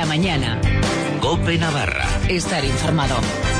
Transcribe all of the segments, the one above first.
la mañana. COPE Navarra. Estar informado.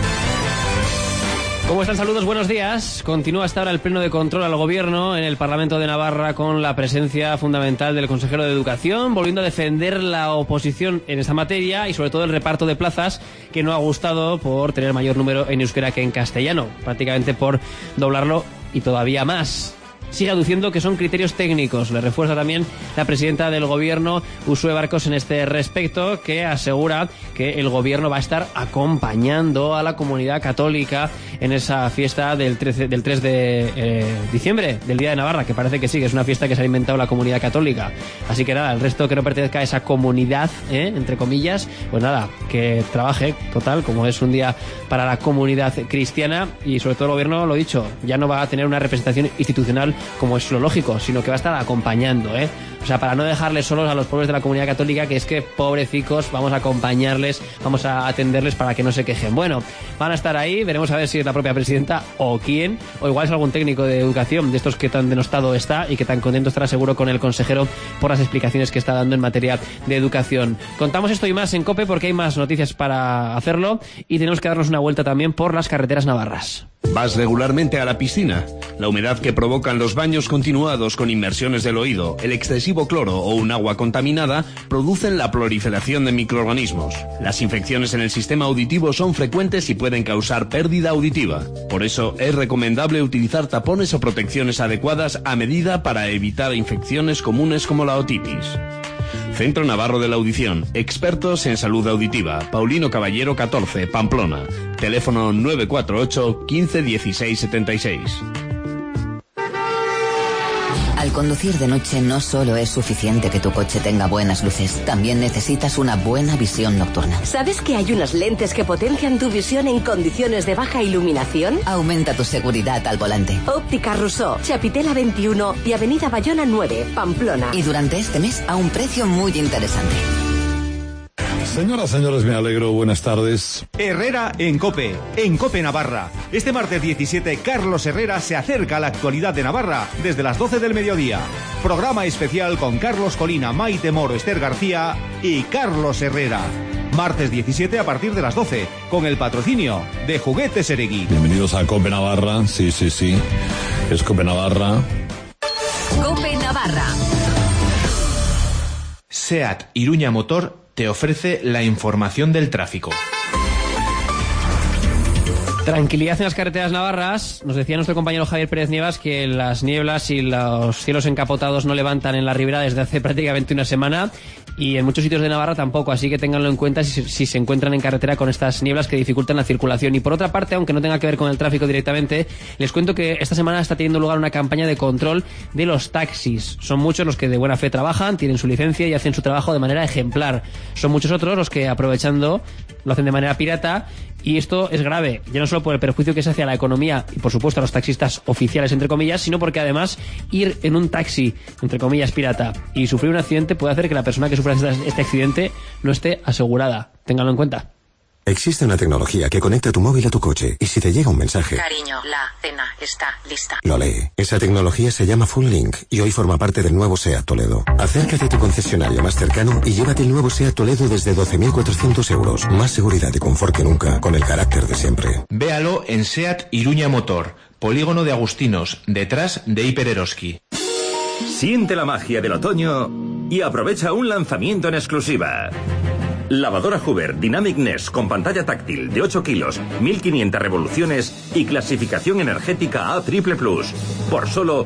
¿Cómo están? Saludos, buenos días. Continúa hasta ahora el pleno de control al gobierno en el Parlamento de Navarra con la presencia fundamental del consejero de Educación, volviendo a defender la oposición en esta materia y sobre todo el reparto de plazas, que no ha gustado por tener mayor número en euskera que en castellano, prácticamente por doblarlo y todavía más. Sigue aduciendo que son criterios técnicos. Le refuerza también la presidenta del gobierno, Uxue Barkos, en este respecto, que asegura que el gobierno va a estar acompañando a la comunidad católica en esa fiesta del 3 de diciembre, del Día de Navarra, que parece que sí, que es una fiesta que se ha inventado la comunidad católica. Así que nada, el resto que no pertenezca a esa comunidad, entre comillas, pues nada, que trabaje, total, como es un día para la comunidad cristiana, y sobre todo el gobierno, lo dicho, ya no va a tener una representación institucional como es lo lógico, sino que va a estar acompañando, O sea, para no dejarles solos a los pobres de la comunidad católica, que es que pobrecicos, vamos a acompañarles, vamos a atenderles para que no se quejen. Bueno, van a estar ahí, veremos a ver si es la propia presidenta o quién, o igual es algún técnico de educación de estos que tan denostado está y que tan contento estará seguro con el consejero por las explicaciones que está dando en materia de educación. Contamos esto y más en COPE porque hay más noticias para hacerlo y tenemos que darnos una vuelta también por las carreteras navarras. ¿Vas regularmente a la piscina? La humedad que provocan los baños continuados con inmersiones del oído, el excesivo cloro o un agua contaminada producen la proliferación de microorganismos. Las infecciones en el sistema auditivo son frecuentes y pueden causar pérdida auditiva. Por eso es recomendable utilizar tapones o protecciones adecuadas a medida para evitar infecciones comunes como la otitis. Centro Navarro de la Audición, expertos en salud auditiva. Paulino Caballero 14, Pamplona. Teléfono 948 15 16 76. Al conducir de noche no solo es suficiente que tu coche tenga buenas luces, también necesitas una buena visión nocturna. ¿Sabes que hay unas lentes que potencian tu visión en condiciones de baja iluminación? Aumenta tu seguridad al volante. Óptica Rousseau, Chapitela 21 y Avenida Bayona 9, Pamplona. Y durante este mes a un precio muy interesante. Señoras, señores, me alegro. Buenas tardes. Herrera en COPE Navarra. Este martes 17, Carlos Herrera se acerca a la actualidad de Navarra desde las 12 del mediodía. Programa especial con Carlos Colina, Maite Moro, Esther García y Carlos Herrera. Martes 17 a partir de las 12, con el patrocinio de Juguetes Eregui. Bienvenidos a COPE Navarra. Sí. Es COPE Navarra. COPE Navarra. SEAT Iruña Motor te ofrece la información del tráfico. Tranquilidad en las carreteras navarras. Nos decía nuestro compañero Javier Pérez Nievas que las nieblas y los cielos encapotados no levantan en la ribera desde hace prácticamente una semana, y en muchos sitios de Navarra tampoco, así que ténganlo en cuenta si se encuentran en carretera con estas nieblas que dificultan la circulación. Y por otra parte, aunque no tenga que ver con el tráfico directamente, les cuento que esta semana está teniendo lugar una campaña de control de los taxis. Son muchos los que de buena fe trabajan, tienen su licencia y hacen su trabajo de manera ejemplar. Son muchos otros los que, aprovechando, lo hacen de manera pirata, y esto es grave, ya no solo por el perjuicio que se hace a la economía y por supuesto a los taxistas oficiales, entre comillas, sino porque además ir en un taxi, entre comillas, pirata y sufrir un accidente puede hacer que la persona que sufra este accidente no esté asegurada. Ténganlo en cuenta. Existe una tecnología que conecta tu móvil a tu coche y si te llega un mensaje... Cariño, la cena está lista. Lo lee. Esa tecnología se llama Full Link y hoy forma parte del nuevo SEAT Toledo. Acércate a tu concesionario más cercano y llévate el nuevo SEAT Toledo desde 12.400 euros. Más seguridad y confort que nunca, con el carácter de siempre. Véalo en SEAT Iruña Motor, Polígono de Agustinos, detrás de Hiper Eroski. Siente la magia del otoño y aprovecha un lanzamiento en exclusiva. Lavadora Hoover Dynamic Nest con pantalla táctil de 8 kilos, 1500 revoluciones y clasificación energética A++, por solo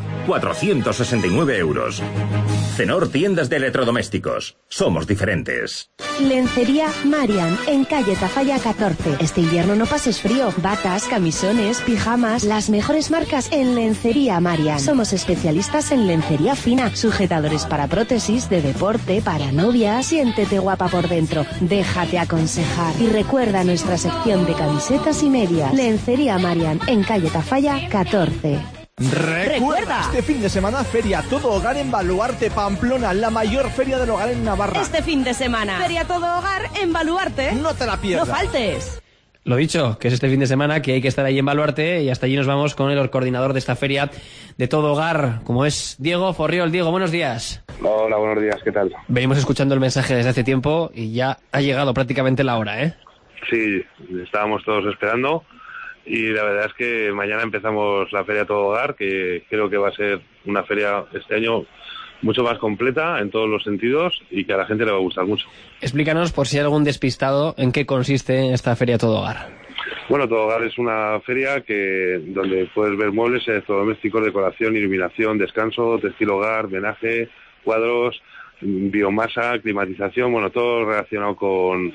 469 euros. Cenor Tiendas de Electrodomésticos. Somos diferentes. Lencería Marian, en calle Tafalla 14. Este invierno no pases frío. Batas, camisones, pijamas, las mejores marcas en Lencería Marian. Somos especialistas en lencería fina, sujetadores para prótesis, de deporte, para novia. Siéntete guapa por dentro. Déjate aconsejar. Y recuerda nuestra sección de camisetas y medias. Lencería Marian, en calle Tafalla 14. ¡Recuerda! Este fin de semana, Feria Todo Hogar en Baluarte, Pamplona, la mayor feria del hogar en Navarra. Este fin de semana, Feria Todo Hogar en Baluarte. No te la pierdas. No faltes. Lo dicho, que es este fin de semana, que hay que estar ahí en Baluarte, y hasta allí nos vamos con el coordinador de esta feria de todo hogar, como es Diego Forriol. Diego, buenos días. Hola, buenos días, ¿qué tal? Venimos escuchando el mensaje desde hace tiempo y ya ha llegado prácticamente la hora, ¿eh? Sí, estábamos todos esperando y la verdad es que mañana empezamos la feria todo hogar, que creo que va a ser una feria este año mucho más completa en todos los sentidos y que a la gente le va a gustar mucho. Explícanos, por si hay algún despistado, en qué consiste esta feria todo hogar. Bueno, todo hogar es una feria donde puedes ver muebles, electrodomésticos, decoración, iluminación, descanso, textil hogar, menaje, cuadros, biomasa, climatización, bueno, todo relacionado con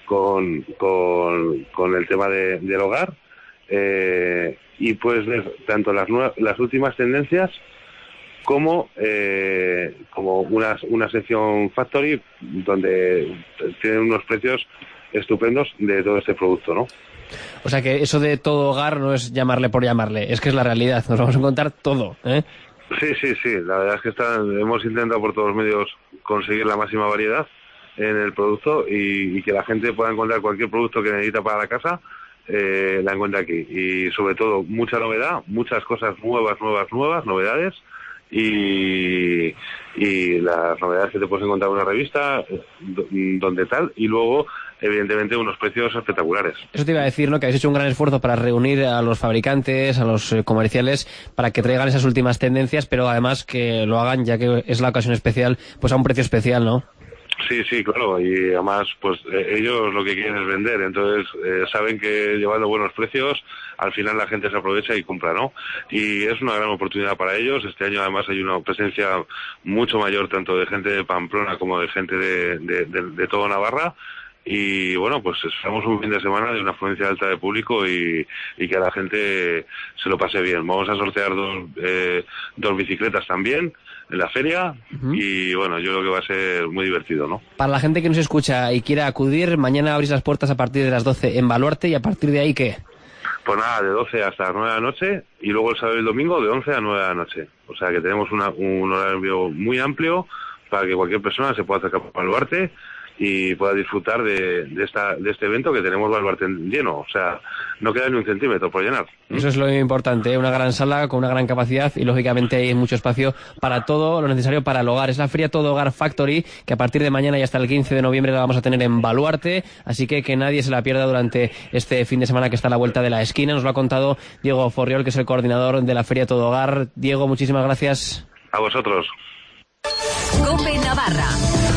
el tema del hogar, y puedes ver tanto las últimas tendencias como una sección factory donde tienen unos precios estupendos de todo este producto, ¿no? O sea que eso de todo hogar no es llamarle por llamarle, es que es la realidad, nos vamos a encontrar todo, ¿eh? Sí, la verdad es que hemos intentado por todos los medios conseguir la máxima variedad en el producto y que la gente pueda encontrar cualquier producto que necesita para la casa, la encuentra aquí. Y sobre todo, mucha novedad, muchas cosas nuevas, novedades, y las novedades que te puedes encontrar en una revista, donde tal, y luego, evidentemente, unos precios espectaculares. Eso te iba a decir, ¿no? Que habéis hecho un gran esfuerzo para reunir a los fabricantes, a los comerciales, para que traigan esas últimas tendencias, pero además que lo hagan, ya que es la ocasión especial, pues a un precio especial, ¿no? Sí, claro, y además pues ellos lo que quieren es vender, entonces saben que llevando buenos precios al final la gente se aprovecha y compra, ¿no? Y es una gran oportunidad para ellos. Este año además hay una presencia mucho mayor tanto de gente de Pamplona como de gente de todo Navarra. Y bueno, pues esperamos un fin de semana de una afluencia alta de público y que a la gente se lo pase bien. Vamos a sortear dos bicicletas también en la feria. Y bueno, yo creo que va a ser muy divertido, ¿no? Para la gente que nos escucha y quiera acudir, mañana abrís las puertas a partir de las 12 en Baluarte, y a partir de ahí, ¿qué? Pues nada, de 12 hasta las 9 de la noche, y luego el sábado y el domingo de 11 a 9 de la noche. O sea que tenemos un horario muy amplio para que cualquier persona se pueda acercar a Baluarte y pueda disfrutar de este evento, que tenemos Baluarte lleno. O sea, no queda ni un centímetro por llenar. Eso es lo importante, una gran sala con una gran capacidad y lógicamente hay mucho espacio para todo lo necesario para el hogar. Es la feria Todo Hogar Factory, que a partir de mañana y hasta el 15 de noviembre la vamos a tener en Baluarte, así que nadie se la pierda durante este fin de semana que está a la vuelta de la esquina. Nos lo ha contado Diego Forriol, que es el coordinador de la feria Todo Hogar. Diego, muchísimas gracias. A vosotros. COPE Navarra.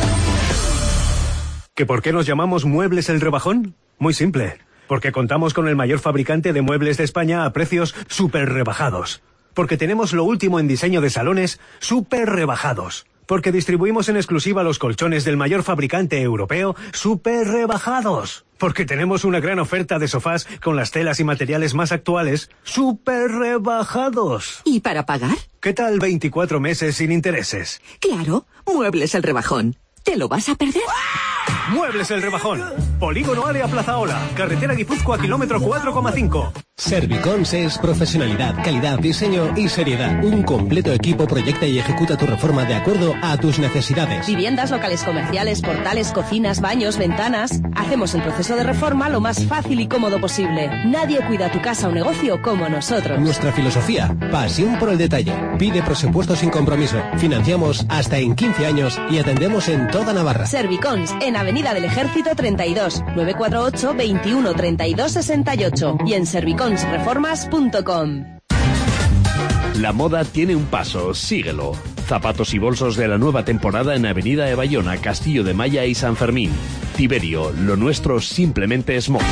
¿Que por qué nos llamamos Muebles El Rebajón? Muy simple. Porque contamos con el mayor fabricante de muebles de España a precios súper rebajados. Porque tenemos lo último en diseño de salones súper rebajados. Porque distribuimos en exclusiva los colchones del mayor fabricante europeo súper rebajados. Porque tenemos una gran oferta de sofás con las telas y materiales más actuales súper rebajados. ¿Y para pagar? ¿Qué tal 24 meses sin intereses? Claro, Muebles El Rebajón. ¿Te lo vas a perder? Muebles El Rebajón. Polígono Alea Plazaola. Carretera Guipúzcoa, kilómetro 4,5. Servicons es profesionalidad, calidad, diseño y seriedad. Un completo equipo proyecta y ejecuta tu reforma de acuerdo a tus necesidades. Viviendas, locales comerciales, portales, cocinas, baños, ventanas. Hacemos el proceso de reforma lo más fácil y cómodo posible. Nadie cuida tu casa o negocio como nosotros. Nuestra filosofía, pasión por el detalle. Pide presupuesto sin compromiso. Financiamos hasta en 15 años y atendemos en toda Navarra. Servicons, en Avenida del Ejército 32, 948 21 32 68 y en serviconsreformas.com. La moda tiene un paso, síguelo. Zapatos y bolsos de la nueva temporada en Avenida de Bayona, Castillo de Maya y San Fermín. Tiberio, lo nuestro simplemente es moda.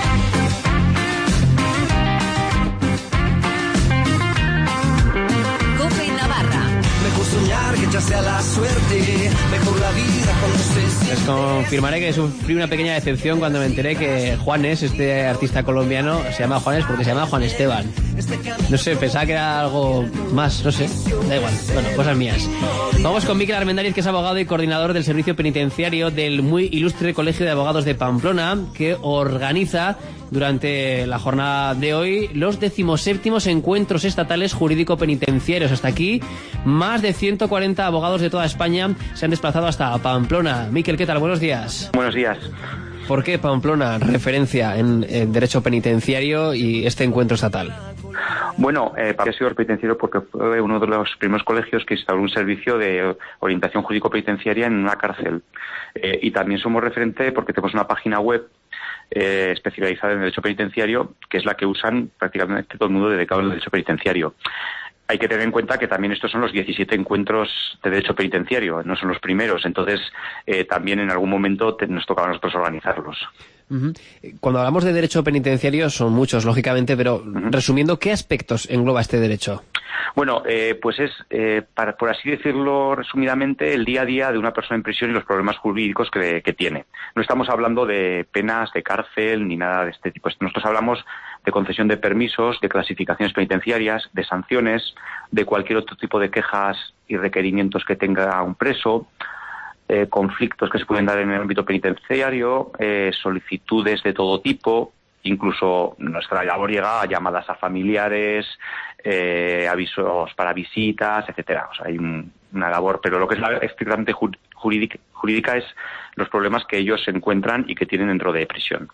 COPE Navarra. Mejor soñar que ya sea la suerte, mejor la vida cuando se... Les confirmaré que sufrí una pequeña decepción cuando me enteré que Juanes, este artista colombiano, se llama Juanes porque se llama Juan Esteban. No sé, pensaba que era algo más, no sé, da igual, bueno, cosas mías. Vamos con Miquel Armendáriz, que es abogado y coordinador del servicio penitenciario del muy ilustre Colegio de Abogados de Pamplona, que organiza durante la jornada de hoy los 17º encuentros estatales jurídico-penitenciarios. Hasta aquí, más de 140 abogados de toda España se han desplazado hasta Pamplona. Miquel, ¿qué tal? Buenos días. Buenos días. ¿Por qué Pamplona referencia en derecho penitenciario y este encuentro estatal? Bueno, ha sido penitenciario porque fue uno de los primeros colegios que instaló un servicio de orientación jurídico-penitenciaria en una cárcel. Y también somos referente porque tenemos una página web especializada en derecho penitenciario, que es la que usan prácticamente todo el mundo dedicado al derecho penitenciario. Hay que tener en cuenta que también estos son los 17 encuentros de derecho penitenciario, no son los primeros, entonces también en algún momento nos tocaba a nosotros organizarlos. Cuando hablamos de derecho penitenciario son muchos, lógicamente, pero resumiendo, ¿qué aspectos engloba este derecho? Bueno, pues es, por así decirlo resumidamente, el día a día de una persona en prisión y los problemas jurídicos que tiene. No estamos hablando de penas, de cárcel, ni nada de este tipo. Nosotros hablamos de concesión de permisos, de clasificaciones penitenciarias, de sanciones, de cualquier otro tipo de quejas y requerimientos que tenga un preso, conflictos que se pueden dar en el ámbito penitenciario, solicitudes de todo tipo. Incluso nuestra labor llega a llamadas a familiares, avisos para visitas, etcétera. O sea, hay una labor, pero lo que es la estrictamente jurídica es los problemas que ellos encuentran y que tienen dentro de prisión.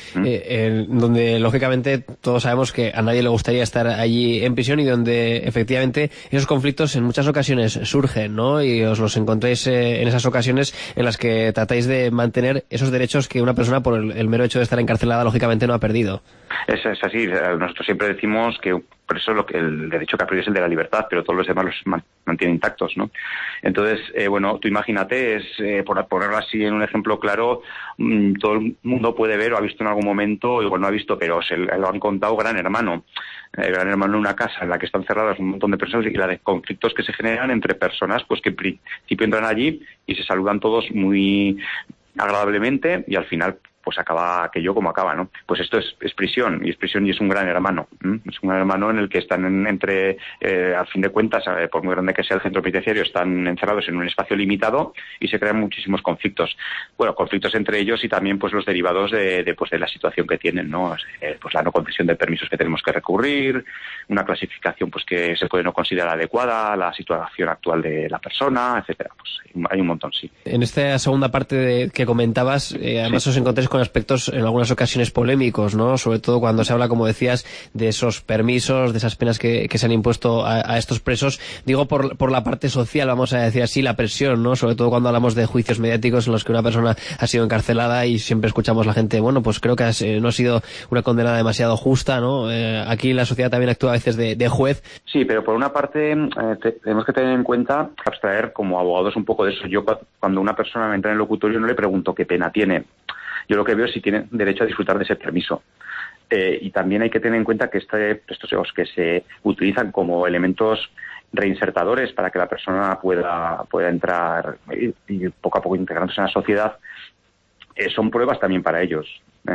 Donde, lógicamente, todos sabemos que a nadie le gustaría estar allí en prisión y donde, efectivamente, esos conflictos en muchas ocasiones surgen, ¿no? Y os los encontráis en esas ocasiones en las que tratáis de mantener esos derechos que una persona, por el mero hecho de estar encarcelada, lógicamente no ha perdido. Es así. Nosotros siempre decimos que por eso el derecho que ha perdido es el de la libertad, pero todos los demás los mantienen intactos, ¿no? Entonces, bueno, tú imagínate, por ponerlo así en un ejemplo claro, todo el mundo puede ver o ha visto en algún momento, igual no ha visto, pero se lo han contado Gran Hermano. Gran Hermano en una casa en la que están cerradas un montón de personas y la de conflictos que se generan entre personas, pues que en principio entran allí y se saludan todos muy agradablemente y al final pues acaba aquello como acaba, ¿no? Pues esto es prisión y es un gran hermano. Es un gran hermano en el que están al fin de cuentas, por muy grande que sea el centro penitenciario, están encerrados en un espacio limitado y se crean muchísimos conflictos. Bueno, conflictos entre ellos y también pues los derivados de la situación que tienen, ¿no? Pues la no concesión de permisos que tenemos que recurrir, una clasificación pues que se puede no considerar adecuada, la situación actual de la persona, etcétera. Pues hay un montón, sí. En esta segunda parte que comentabas, además os encontréis con aspectos en algunas ocasiones polémicos, ¿no? Sobre todo cuando se habla, como decías, de esos permisos, de esas penas que se han impuesto a estos presos. Digo por la parte social, vamos a decir así, la presión, ¿no? Sobre todo cuando hablamos de juicios mediáticos en los que una persona ha sido encarcelada y siempre escuchamos a la gente, bueno, pues creo que no ha sido una condena demasiado justa, ¿no? Aquí la sociedad también actúa a veces de juez. Sí, pero por una parte tenemos que tener en cuenta, abstraer como abogados un poco de eso. Yo cuando una persona me entra en el locutorio no le pregunto qué pena tiene. Yo lo que veo es si tiene derecho a disfrutar de ese permiso. Y también hay que tener en cuenta que estos que se utilizan como elementos reinsertadores para que la persona pueda entrar y poco a poco integrándose en la sociedad, son pruebas también para ellos.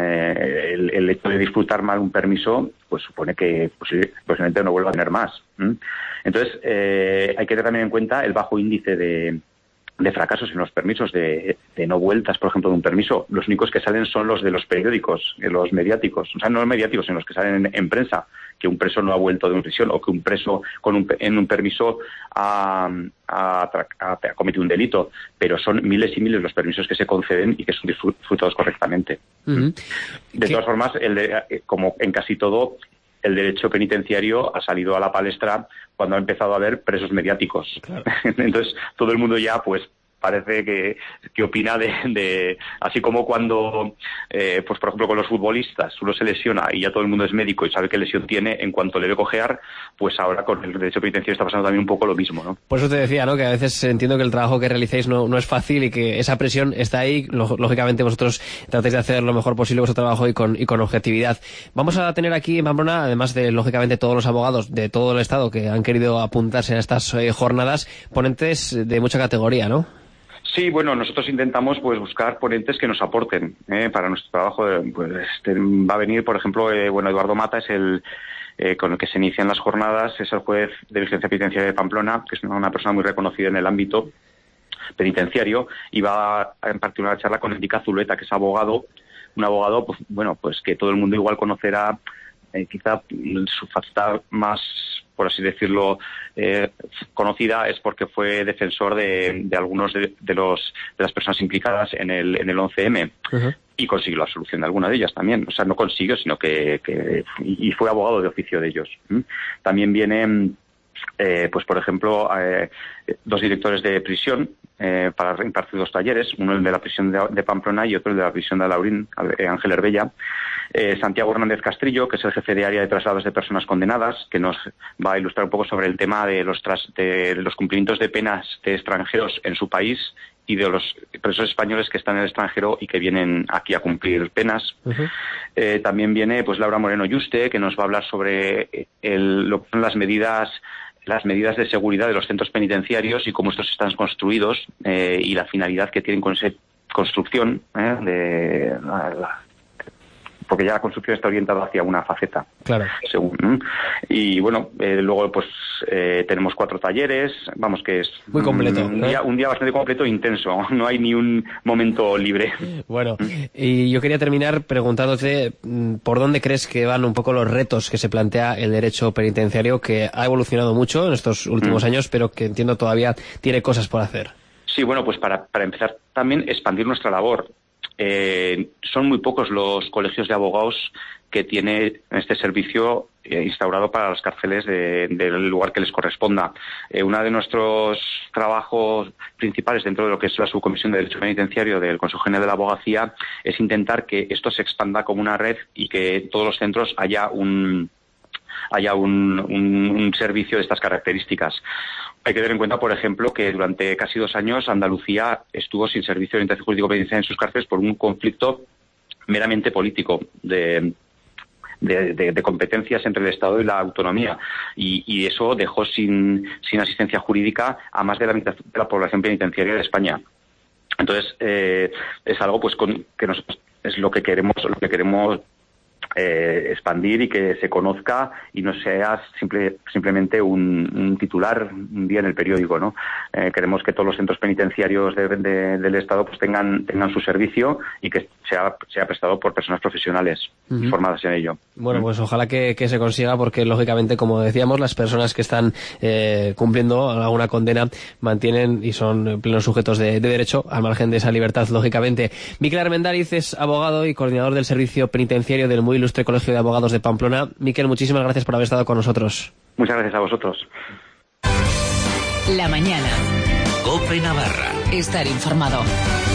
El hecho de disfrutar mal un permiso pues supone que posiblemente no vuelva a tener más. Entonces hay que tener también en cuenta el bajo índice de fracasos en los permisos, de no vueltas, por ejemplo, de un permiso. Los únicos que salen son los de los periódicos, los mediáticos, o sea, no los mediáticos, sino los que salen en prensa, que un preso no ha vuelto de una prisión o que un preso en un permiso ha cometido un delito, pero son miles y miles los permisos que se conceden y que son disfrutados correctamente. De todas formas, como en casi todo, el derecho penitenciario ha salido a la palestra cuando ha empezado a haber presos mediáticos. Claro. Entonces, todo el mundo ya, pues, parece que opina de así como cuando, pues por ejemplo con los futbolistas, uno se lesiona y ya todo el mundo es médico y sabe qué lesión tiene en cuanto le ve cojear, pues ahora con el derecho penitenciario está pasando también un poco lo mismo, ¿no? Por eso te decía, ¿no? Que a veces entiendo que el trabajo que realizáis no es fácil y que esa presión está ahí. Lógicamente vosotros tratáis de hacer lo mejor posible vuestro trabajo y con objetividad. Vamos a tener aquí en Pamplona, además de lógicamente todos los abogados de todo el Estado que han querido apuntarse a estas jornadas, ponentes de mucha categoría, ¿no? Sí, bueno, nosotros intentamos pues buscar ponentes que nos aporten para nuestro trabajo. Pues va a venir, por ejemplo, Eduardo Mata es el con el que se inician las jornadas, es el juez de vigilancia penitenciaria de Pamplona, que es una persona muy reconocida en el ámbito penitenciario, y va a impartir una charla con Enrique Azuleta, que es abogado, un abogado, pues bueno, pues que todo el mundo igual conocerá, quizá su faceta más, por así decirlo, conocida es porque fue defensor de algunos de las personas implicadas en el 11M. y consiguió la solución de alguna de ellas también. O sea, no consiguió, sino que fue abogado de oficio de ellos. También viene, pues por ejemplo, 2 directores de prisión para impartir 2 talleres, uno el de la prisión de Pamplona y otro el de la prisión de Alaurín, Ángel Herbella. Santiago Hernández Castrillo, que es el jefe de área de traslados de personas condenadas, que nos va a ilustrar un poco sobre el tema de los cumplimientos de penas de extranjeros en su país y de los presos españoles que están en el extranjero y que vienen aquí a cumplir penas. También viene pues Laura Moreno Yuste, que nos va a hablar sobre las medidas de seguridad de los centros penitenciarios y cómo estos están construidos y la finalidad que tienen con esa construcción porque ya la construcción está orientada hacia una faceta. Claro. Y bueno, luego pues tenemos 4 talleres, vamos, que es muy completo. Un día bastante completo e intenso, no hay ni un momento libre. Bueno, y yo quería terminar preguntándote por dónde crees que van un poco los retos que se plantea el derecho penitenciario, que ha evolucionado mucho en estos últimos años, pero que entiendo todavía tiene cosas por hacer. Sí, bueno, pues para empezar también expandir nuestra labor. Son muy pocos los colegios de abogados que tiene este servicio instaurado para las cárceles del lugar que les corresponda. Uno de nuestros trabajos principales dentro de lo que es la subcomisión de Derecho Penitenciario del Consejo General de la Abogacía es intentar que esto se expanda como una red y que en todos los centros haya un servicio de estas características. Hay que tener en cuenta, por ejemplo, que durante casi 2 años Andalucía estuvo sin servicio de orientación jurídico penitenciaria en sus cárceles por un conflicto meramente político de competencias entre el Estado y la autonomía. Y eso dejó sin asistencia jurídica a más de la mitad de la población penitenciaria de España. Entonces, es algo pues que nosotros es lo que queremos expandir y que se conozca y no sea simplemente un titular un día en el periódico, ¿no? Queremos que todos los centros penitenciarios del Estado pues tengan su servicio y que sea prestado por personas profesionales formadas en ello. Bueno, pues ojalá que se consiga, porque lógicamente, como decíamos, las personas que están cumpliendo alguna condena mantienen y son plenos sujetos de derecho, al margen de esa libertad, lógicamente. Miquel Armendáriz es abogado y coordinador del servicio penitenciario del muy ilustre Colegio de Abogados de Pamplona. Miquel, muchísimas gracias por haber estado con nosotros. Muchas gracias a vosotros. La mañana. COPE Navarra. Estar informado.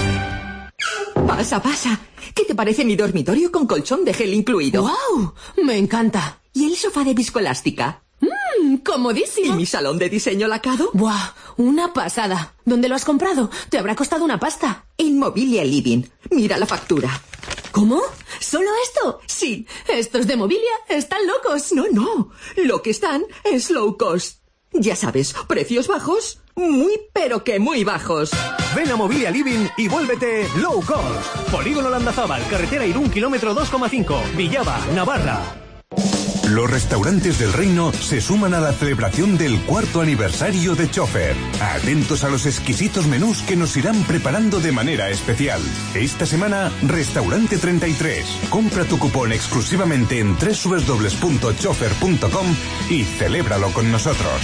Pasa. ¿Qué te parece mi dormitorio con colchón de gel incluido? ¡Guau! Me encanta. ¿Y el sofá de viscoelástica? ¡Comodísimo! ¿Y mi salón de diseño lacado? ¡Buah! Una pasada. ¿Dónde lo has comprado? Te habrá costado una pasta. Inmobilia Living. Mira la factura. ¿Cómo? ¿Solo esto? Sí. Estos de Mobilia están locos. No. Lo que están es low cost. Ya sabes, precios bajos, muy pero que muy bajos. Ven a Mobilia Living y vuélvete low cost. Polígono Landazábal, carretera Irún, kilómetro 2,5, Villaba, Navarra. Los restaurantes del Reino se suman a la celebración del 4º aniversario de Chofer. Atentos a los exquisitos menús que nos irán preparando de manera especial. Esta semana, Restaurante 33. Compra tu cupón exclusivamente en www.chofer.com y celébralo con nosotros.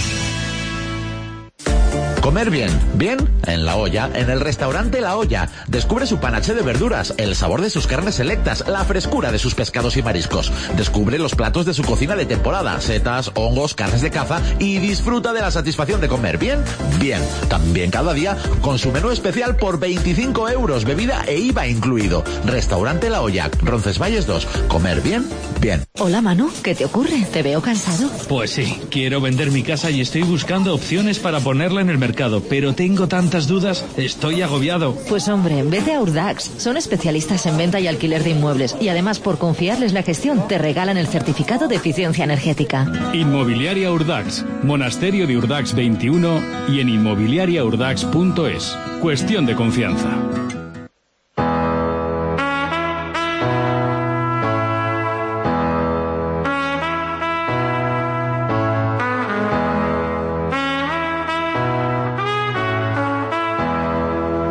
Comer bien, en La Olla, en el restaurante La Olla. Descubre su panaché de verduras, el sabor de sus carnes selectas, la frescura de sus pescados y mariscos. Descubre los platos de su cocina de temporada, setas, hongos, carnes de caza y disfruta de la satisfacción de comer bien. También cada día con su menú especial por 25 €, bebida e IVA incluido. Restaurante La Olla, Roncesvalles 2. Comer bien. Hola, Manu, ¿qué te ocurre? ¿Te veo cansado? Pues sí, quiero vender mi casa y estoy buscando opciones para ponerla en el mercado, pero tengo tantas dudas, estoy agobiado. Pues hombre, vete a Urdax. Son especialistas en venta y alquiler de inmuebles y además, por confiarles la gestión, te regalan el certificado de eficiencia energética. Inmobiliaria Urdax, Monasterio de Urdax 21 y en inmobiliariaurdax.es. Cuestión de confianza.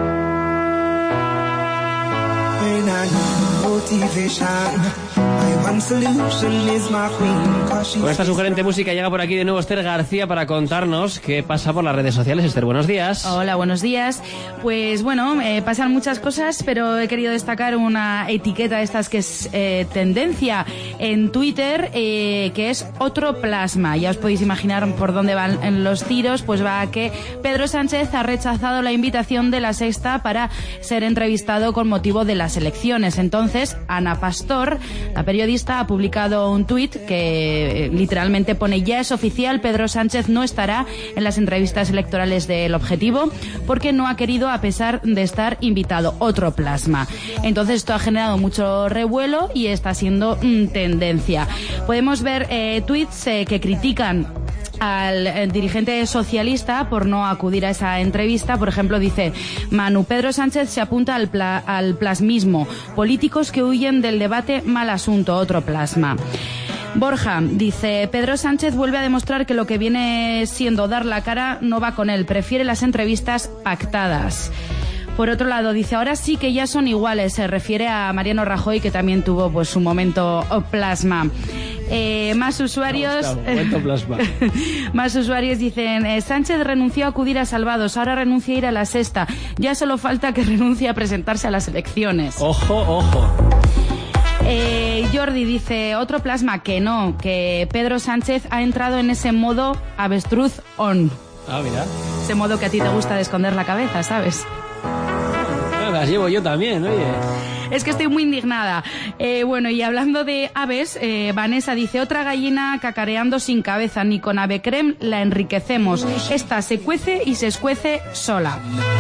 I Con esta sugerente música llega por aquí de nuevo Esther García para contarnos qué pasa por las redes sociales. Esther, buenos días. Hola, buenos días. Pues bueno, pasan muchas cosas, pero he querido destacar una etiqueta de estas que es tendencia en Twitter, que es otro plasma. Ya os podéis imaginar por dónde van los tiros, pues va a que Pedro Sánchez ha rechazado la invitación de La Sexta para ser entrevistado con motivo de las elecciones. Entonces, Ana Pastor, la periodista, ha publicado un tuit que literalmente pone: ya es oficial, Pedro Sánchez no estará en las entrevistas electorales del Objetivo porque no ha querido, a pesar de estar invitado. Otro plasma. Entonces esto ha generado mucho revuelo y está siendo tendencia. Podemos ver tweets que critican al dirigente socialista por no acudir a esa entrevista. Por ejemplo, dice Manu: Pedro Sánchez se apunta al plasmismo. Políticos que huyen del debate, mal asunto. Otro plasma. Borja dice: Pedro Sánchez vuelve a demostrar que lo que viene siendo dar la cara no va con él, prefiere las entrevistas pactadas. Por otro lado, dice: ahora sí que ya son iguales. Se refiere a Mariano Rajoy, que también tuvo pues su momento plasma. Más usuarios más usuarios dicen: Sánchez renunció a acudir a Salvados, ahora renuncia a ir a La Sexta. Ya solo falta que renuncie a presentarse a las elecciones. Ojo, ojo. Jordi dice: otro plasma, que no, que Pedro Sánchez ha entrado en ese modo avestruz on. Ah, mira. Ese modo que a ti te gusta de esconder la cabeza, ¿sabes? Las llevo yo también, oye. Es que estoy muy indignada. Bueno, y hablando de aves, Vanessa dice: otra gallina cacareando sin cabeza, ni con ave creme la enriquecemos. Esta se cuece y se escuece sola.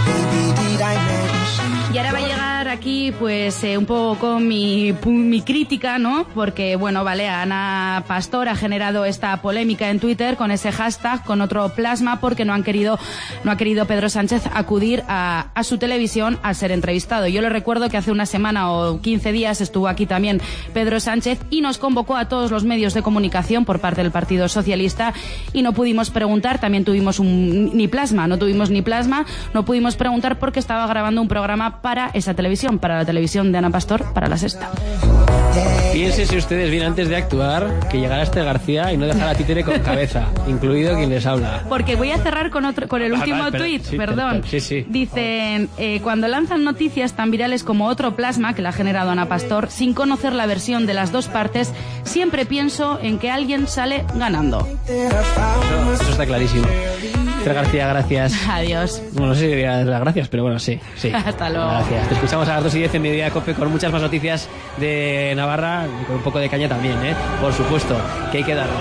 Y ahora va a llegar aquí pues un poco mi crítica, ¿no? Porque, bueno, vale, Ana Pastor ha generado esta polémica en Twitter con ese hashtag, con otro plasma, porque no ha querido Pedro Sánchez acudir a su televisión a ser entrevistado. Yo le recuerdo que hace una semana o 15 días estuvo aquí también Pedro Sánchez y nos convocó a todos los medios de comunicación por parte del Partido Socialista y no pudimos preguntar. También tuvimos no pudimos preguntar porque estaba grabando un programa para esa televisión, para la televisión de Ana Pastor, para La Sexta. Piénsense ustedes bien antes de actuar que llegara Esther García y no dejar a títere con cabeza, incluido quien les habla. Porque voy a cerrar con el último tuit, perdón. Sí. Dicen: cuando lanzan noticias tan virales como otro plasma, que la ha generado Ana Pastor, sin conocer la versión de las dos partes, siempre pienso en que alguien sale ganando. Eso está clarísimo. Esther García, gracias. Adiós. Bueno, no sé si diría las gracias, pero bueno, sí. Hasta luego. Gracias. Te escuchamos a las 2:10 en Mediodía Cope con muchas más noticias de Navarra y con un poco de caña también, ¿eh? Por supuesto, que hay que darle.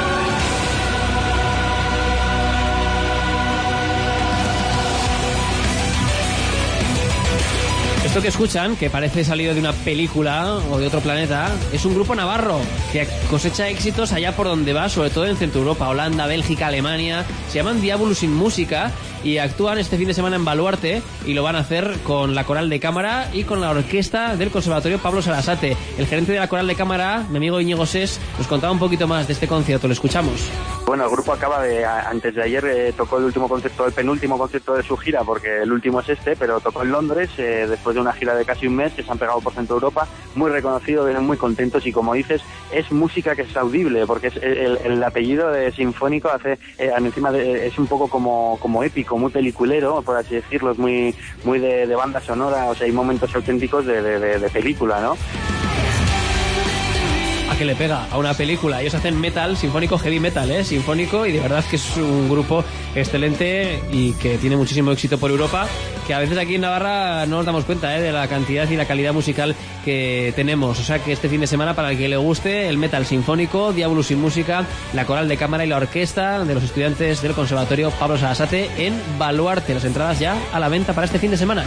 Esto que escuchan, que parece salido de una película o de otro planeta, es un grupo navarro que cosecha éxitos allá por donde va, sobre todo en Centro Europa, Holanda, Bélgica, Alemania. Se llaman Diabolus in Música y actúan este fin de semana en Baluarte y lo van a hacer con la Coral de Cámara y con la orquesta del Conservatorio Pablo Sarasate. El gerente de la Coral de Cámara, mi amigo Íñigo Sés, nos contaba un poquito más de este concierto. Lo escuchamos. Bueno, el grupo antes de ayer tocó el penúltimo concierto de su gira, porque el último es este, pero tocó en Londres después de una gira de casi un mes, que se han pegado por Centro Europa, muy reconocido, vienen muy contentos y, como dices, es música que es audible, porque es el apellido de sinfónico es un poco como épico, muy peliculero, por así decirlo, es muy de banda sonora, o sea, hay momentos auténticos de película, ¿no? ¿A qué le pega? A una película. Ellos hacen metal sinfónico, heavy metal, sinfónico, y de verdad que es un grupo excelente y que tiene muchísimo éxito por Europa, que a veces aquí en Navarra no nos damos cuenta de la cantidad y la calidad musical que tenemos. O sea que este fin de semana, para el que le guste el metal sinfónico, Diabolus in Música, la Coral de Cámara y la orquesta de los estudiantes del Conservatorio Pablo Sarasate en Baluarte. Las entradas ya a la venta para este fin de semana.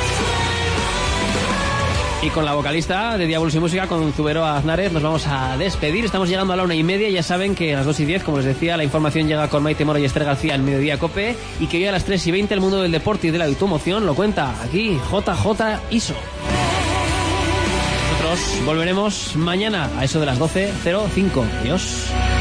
Y con la vocalista de Diabolus in Música, con Zuberoa Aznárez, nos vamos a despedir. Estamos llegando a la 1:30. Ya saben que a las 2:10, como les decía, la información llega con Maite Moro y Esther García en Mediodía Cope, y que hoy a las 3:20 el mundo del deporte y de la automoción lo cuenta aquí JJ Iso. Nosotros volveremos mañana a eso de las 12:05. Adiós.